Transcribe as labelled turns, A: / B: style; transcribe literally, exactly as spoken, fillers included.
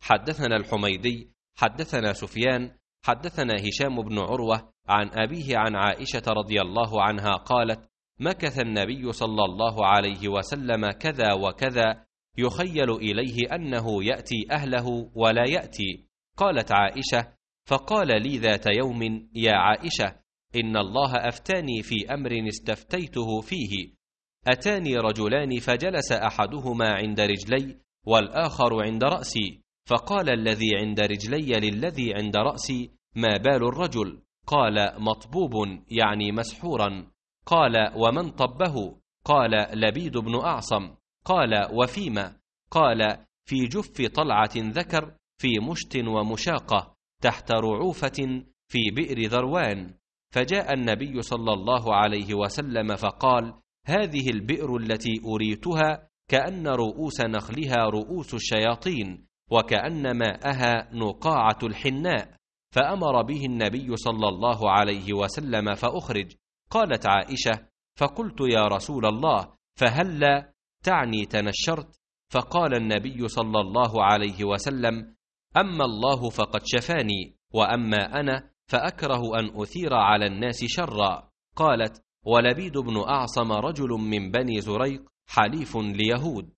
A: حدثنا الحميدي حدثنا سفيان حدثنا هشام بن عروة عن أبيه عن عائشة رضي الله عنها قالت: مكث النبي صلى الله عليه وسلم كذا وكذا يخيل إليه أنه يأتي أهله ولا يأتي. قالت عائشة: فقال لي ذات يوم: يا عائشة، إن الله أفتاني في أمر استفتيته فيه، أتاني رجلان فجلس أحدهما عند رجلي والآخر عند رأسي، فقال الذي عند رجلي للذي عند رأسي: ما بال الرجل؟ قال: مطبوب، يعني مسحورا. قال: ومن طبه؟ قال: لبيد بن أعصم. قال: وفيما؟ قال: في جف طلعة ذكر، في مشت ومشاقة، تحت رعوفة، في بئر ذروان. فجاء النبي صلى الله عليه وسلم فقال: هذه البئر التي أريتها كأن رؤوس نخلها رؤوس الشياطين، وكأن ماءها نقاعة الحناء. فأمر به النبي صلى الله عليه وسلم فأخرج. قالت عائشة: فقلت: يا رسول الله، فهلا؟ تعني تنشرت؟ فقال النبي صلى الله عليه وسلم: أما الله فقد شفاني، وأما أنا فأكره أن أثير على الناس شرا. قالت: ولبيد بن أعصم رجل من بني زريق، حليف ليهود.